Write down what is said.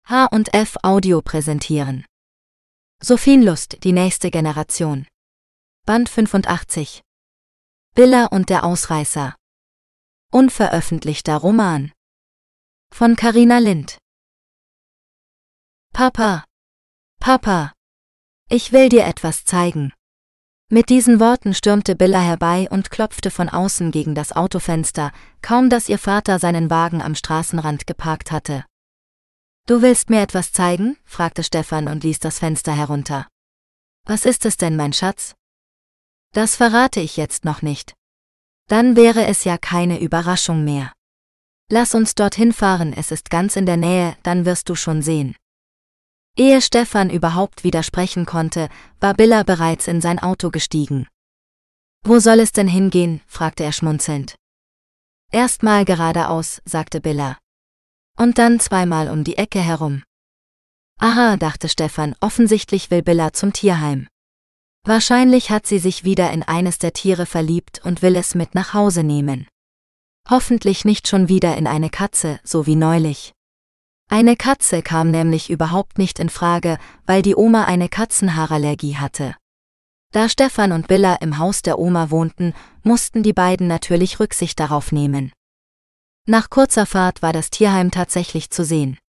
H&F Audio präsentieren. Sophienlust, die nächste Generation. Band 85. Billa und der Ausreißer. Unveröffentlichter Roman. Von Carina Lind. Papa, Papa, ich will dir etwas zeigen. Mit diesen Worten stürmte Billa herbei und klopfte von außen gegen das Autofenster, kaum dass ihr Vater seinen Wagen am Straßenrand geparkt hatte. »Du willst mir etwas zeigen?« fragte Stefan und ließ das Fenster herunter. »Was ist es denn, mein Schatz?« »Das verrate ich jetzt noch nicht. Dann wäre es ja keine Überraschung mehr. Lass uns dorthin fahren, es ist ganz in der Nähe, dann wirst du schon sehen.« Ehe Stefan überhaupt widersprechen konnte, war Billa bereits in sein Auto gestiegen. »Wo soll es denn hingehen?« fragte er schmunzelnd. »Erstmal geradeaus«, sagte Billa. »Und dann zweimal um die Ecke herum.« »Aha«, dachte Stefan, offensichtlich will Billa zum Tierheim. Wahrscheinlich hat sie sich wieder in eines der Tiere verliebt und will es mit nach Hause nehmen. Hoffentlich nicht schon wieder in eine Katze, so wie neulich. Eine Katze kam nämlich überhaupt nicht in Frage, weil die Oma eine Katzenhaarallergie hatte. Da Stefan und Billa im Haus der Oma wohnten, mussten die beiden natürlich Rücksicht darauf nehmen. Nach kurzer Fahrt war das Tierheim tatsächlich zu sehen.